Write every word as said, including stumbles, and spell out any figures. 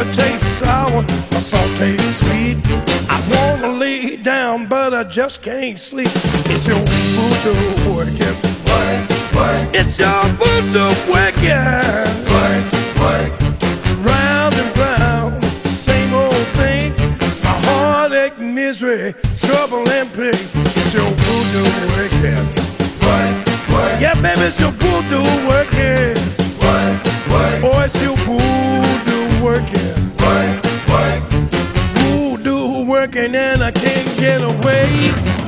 sugar tastes sour, my salt tastes sweet. I wanna lay down, but I just can't sleep. It's your voodoo working. Work, work. It's your voodoo working. Work, work. Round and round, same old thing. My heartache, misery, trouble and pain. It's your voodoo working. Work, work. Yeah, baby, it's your voodoo working. Work, work. Oh, it's your voodoo working. Work, work. Voodoo working and I can't get away.